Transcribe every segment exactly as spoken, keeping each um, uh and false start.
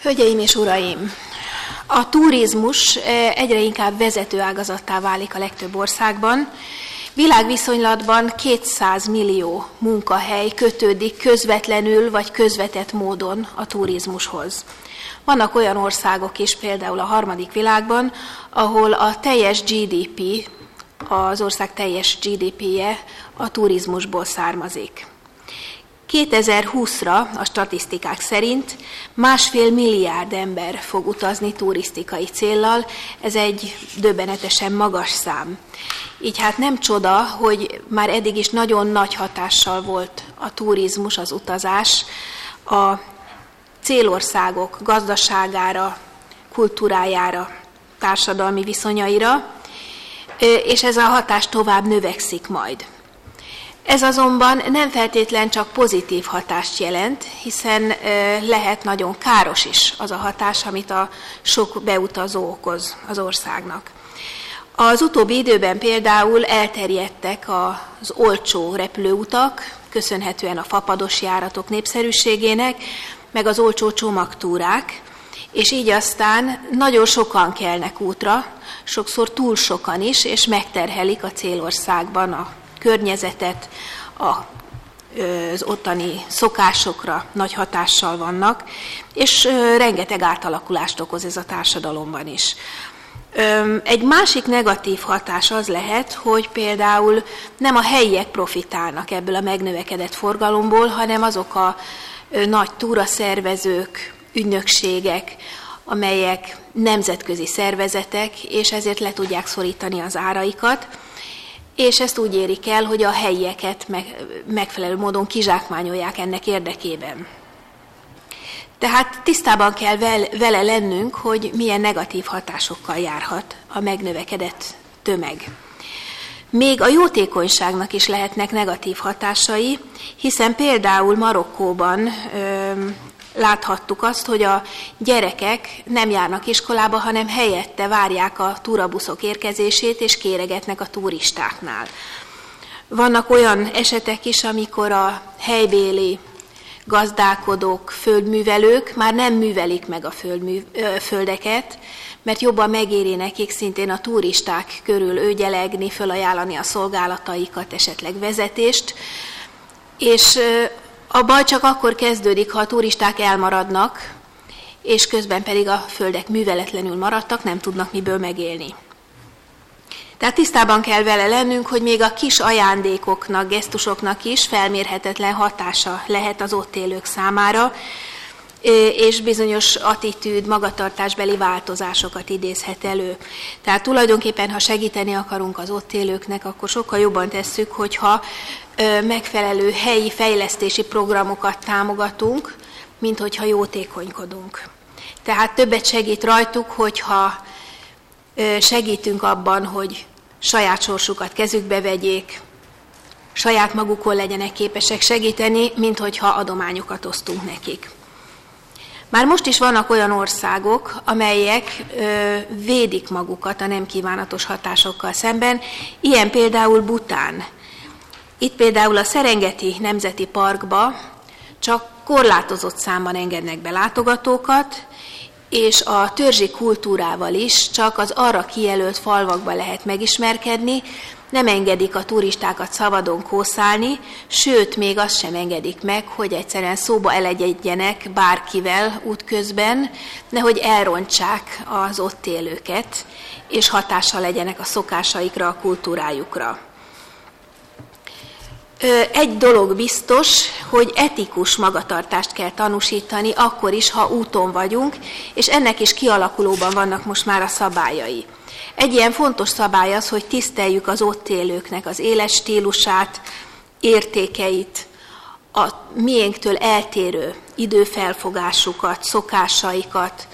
Hölgyeim és uraim! A turizmus egyre inkább vezető ágazattá válik a legtöbb országban. Világviszonylatban kétszáz millió munkahely kötődik közvetlenül vagy közvetett módon a turizmushoz. Vannak olyan országok is, például a harmadik világban, ahol a teljes gé dé pé, az ország teljes gé dé péje a turizmusból származik. kétezer-húszra a statisztikák szerint másfél milliárd ember fog utazni turisztikai céllal, ez egy döbbenetesen magas szám. Így hát nem csoda, hogy már eddig is nagyon nagy hatással volt a turizmus, az utazás a célországok gazdaságára, kultúrájára, társadalmi viszonyaira, és ez a hatás tovább növekszik majd. Ez azonban nem feltétlen csak pozitív hatást jelent, hiszen lehet nagyon káros is az a hatás, amit a sok beutazó okoz az országnak. Az utóbbi időben például elterjedtek az olcsó repülőutak, köszönhetően a fapados járatok népszerűségének, meg az olcsó csomagtúrák, és így aztán nagyon sokan kelnek útra, sokszor túl sokan is, és megterhelik a célországban a környezetet, az ottani szokásokra nagy hatással vannak, és rengeteg átalakulást okoz ez a társadalomban is. Egy másik negatív hatás az lehet, hogy például nem a helyiek profitálnak ebből a megnövekedett forgalomból, hanem azok a nagy túraszervezők, ügynökségek, amelyek nemzetközi szervezetek, és ezért le tudják szorítani az áraikat, és ezt úgy érik el, hogy a helyieket megfelelő módon kizsákmányolják ennek érdekében. Tehát tisztában kell vele lennünk, hogy milyen negatív hatásokkal járhat a megnövekedett tömeg. Még a jótékonyságnak is lehetnek negatív hatásai, hiszen például Marokkóban ö, láthattuk azt, hogy a gyerekek nem járnak iskolába, hanem helyette várják a túrabuszok érkezését, és kéregetnek a turistáknál. Vannak olyan esetek is, amikor a helybéli gazdálkodók, földművelők már nem művelik meg a földmű, ö, földeket, mert jobban megéri nekik szintén a turisták körül őgyelegni, fölajánlani a szolgálataikat, esetleg vezetést, és a baj csak akkor kezdődik, ha a turisták elmaradnak, és közben pedig a földek műveletlenül maradtak, nem tudnak miből megélni. Tehát tisztában kell vele lennünk, hogy még a kis ajándékoknak, gesztusoknak is felmérhetetlen hatása lehet az ott élők számára, és bizonyos attitűd, magatartásbeli változásokat idézhet elő. Tehát tulajdonképpen, ha segíteni akarunk az ott élőknek, akkor sokkal jobban tesszük, hogyha megfelelő helyi fejlesztési programokat támogatunk, mint hogyha jótékonykodunk. Tehát többet segít rajtuk, hogyha segítünk abban, hogy saját sorsukat kezükbe vegyék, saját magukon legyenek képesek segíteni, mint hogyha adományokat osztunk nekik. Már most is vannak olyan országok, amelyek ö, védik magukat a nem kívánatos hatásokkal szemben, ilyen például Bhután. Itt például a Szerengeti Nemzeti Parkba csak korlátozott számban engednek be látogatókat, és a törzsi kultúrával is csak az arra kijelölt falvakba lehet megismerkedni, nem engedik a turistákat szabadon kószálni, sőt, még azt sem engedik meg, hogy egyszerűen szóba elegyedjenek bárkivel útközben, nehogy elrontsák az ott élőket, és hatással legyenek a szokásaikra, a kultúrájukra. Egy dolog biztos, hogy etikus magatartást kell tanúsítani, akkor is, ha úton vagyunk, és ennek is kialakulóban vannak most már a szabályai. Egy ilyen fontos szabály az, hogy tiszteljük az ott élőknek az életstílusát, értékeit, a miénktől eltérő időfelfogásukat, szokásaikat.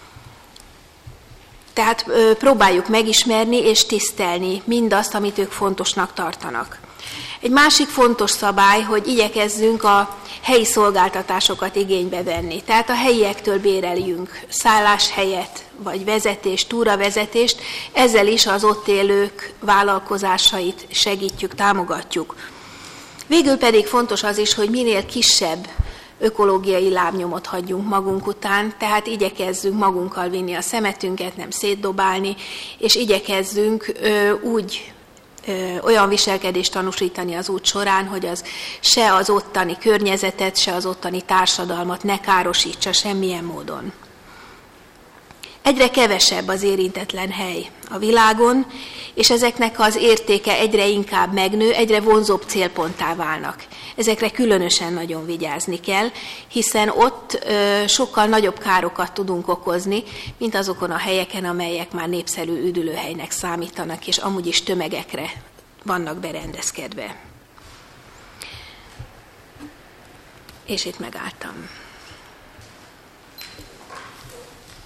Tehát próbáljuk megismerni és tisztelni mindazt, amit ők fontosnak tartanak. Egy másik fontos szabály, hogy igyekezzünk a helyi szolgáltatásokat igénybe venni. Tehát a helyiektől béreljünk szálláshelyet, vagy vezetést, túravezetést, ezzel is az ott élők vállalkozásait segítjük, támogatjuk. Végül pedig fontos az is, hogy minél kisebb ökológiai lábnyomot hagyjunk magunk után, tehát igyekezzünk magunkkal vinni a szemetünket, nem szétdobálni, és igyekezzünk ö, úgy ö, olyan viselkedést tanúsítani az út során, hogy az se az ottani környezetet, se az ottani társadalmat ne károsítsa semmilyen módon. Egyre kevesebb az érintetlen hely a világon, és ezeknek az értéke egyre inkább megnő, egyre vonzóbb célponttá válnak. Ezekre különösen nagyon vigyázni kell, hiszen ott ö, sokkal nagyobb károkat tudunk okozni, mint azokon a helyeken, amelyek már népszerű üdülőhelynek számítanak, és amúgy is tömegekre vannak berendezkedve. És itt megálltam.